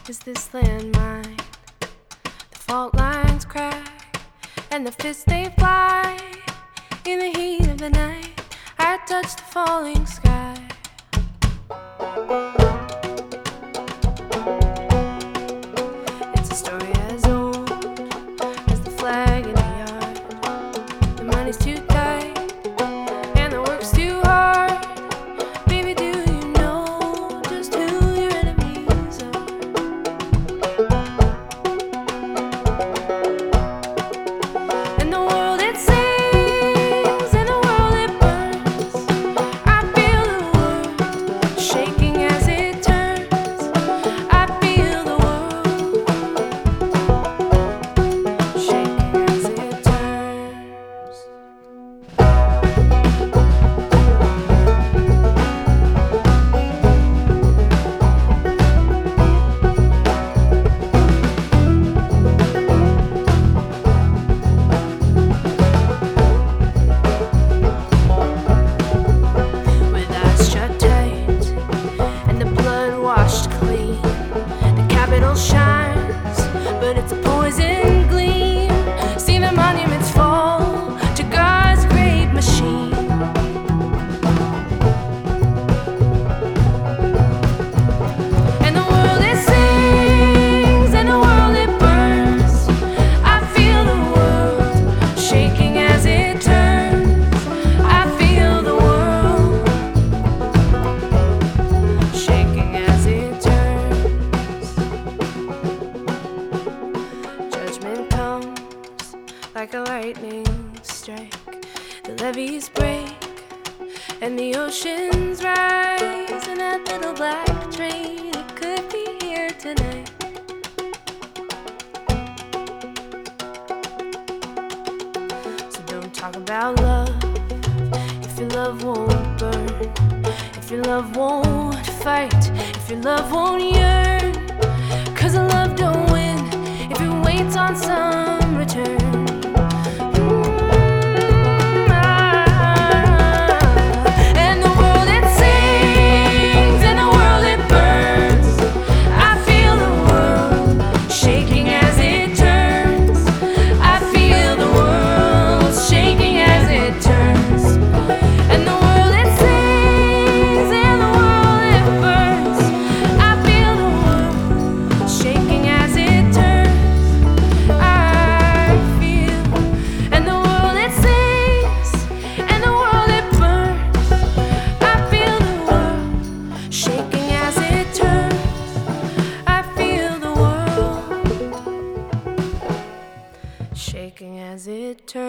is this landmine. The fault lines crack and the fists they fly. In the heat of the night, I touch the falling sky. It's a story as old as the flag in the yard. The money's too tight and the work's too hard. Baby, do you know just who your enemies are? And the world it sings and the world it burns. I feel the world shaking as it turns. I feel the world shaking as it turns. With eyes shut tight and the blood washed clean, the Capitol shines, but it's a poison gleam. See the monuments fall to God's great machine. And the world it sings and the world it burns. I feel the world shaking as it turns. I feel the world shaking as it turns. Judgment comes like a lightning strike. The levees break and the oceans rise. And that little black train, it could be here tonight. So don't talk about love if your love won't burn, if your love won't fight, if your love won't yearn. 'Cause a love don't win if it waits on some return. And the world it sings and the world it burns. I feel the world shaking as it turns. I feel the world shaking as it turns. And the world it sings and the world it burns. I feel the world shaking as it turns. I feel, and the world it sings and the world it burns. I feel the world shaking as it turns. I feel the world shaking as it turns.